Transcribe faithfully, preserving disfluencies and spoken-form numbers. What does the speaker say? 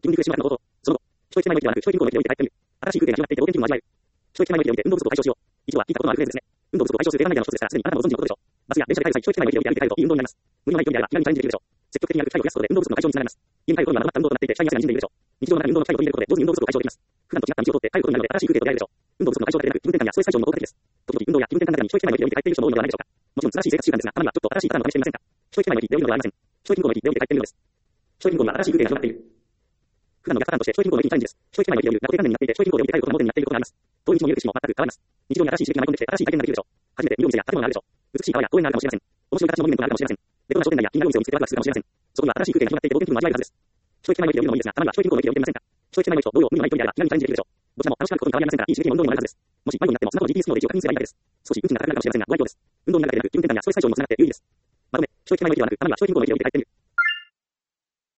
筋肉でしまったのこと。その後、一息前の息ではなく、一息後の息で降りて帰ってみる。新しい空気が広がっていて冒険気分を味わえる。一息前の息で降りて運動不足を解消しよう。一度は聞いたことのあるフレーズですね。運動不足を解消する定番アイデアの一つですが、すでにあなたもご存知のことでしょう。バスや電車で帰る際、一息前の息で降りて歩いて帰るといい運動になります。無理のない距離であれば気軽にチャレンジできるでしょう。積極的に歩く機会を増やすことで運動不足の解消につながります。家に帰る頃にはまとまった運動となっていて、鍛えやすいが馴染んでいるでしょう。日常の中に運動の機会を取り入れることで上手に運動不足を解消できます。普段と違った道を通って帰ることになるので新しい風景と出会えるでしょう。運動不足の解消だけでなく、気分転換やストレス解消にも効果的です。時々運動や気分転換の中に一息前の息で降りて帰っている人も多いのではないでしょうか。もちろん素晴らしい生活習慣ですが、たまにはちょっと新しいパターンを試してみませんか。一息前の息で降りるのではありません。一息後の息で降りて帰っているのです。一息後には新しい風景が広がっている。普段の逆パターンとして一息後の息にチャレンジです。一息前の息で降りる、固定観念になっていて、一息後で降りて帰ることが盲点になっていることがあります。遠い道も見える景色も全く変わります。日常に新しい刺激が舞い込んできて新しい体験ができるでしょう。初めて見るお店や建物があるでしょう。美しい川や公園があるかもしれません。面白い形のモニュメントがあるかもしれません。レトロな商店街や気になるお店を見つけてワクワクするかもしれません。そこには新しい風景が広がっていて冒険気分を味わえるはずです。一息前の息で降りるのもいいですが、たまには一息後の息で降りてみませんか。一息前の息と同様、無理のない距離であれば気軽にチャレンジできるでしょう。どちらも楽しくなることに変わりありませんから、いい刺激も運動にもなるはずです。もし迷子になってもスマホの ジーピーエス 機能で位置を確認すればいいだけです。少し運賃が高くなるかもしれませんが、ご愛嬌です。運動になるだけでなく、気分転換やストレス解消にもつながって有意義です。まとめ、一息前の息ではなく、たまには一息後の息で降りて帰ってみる。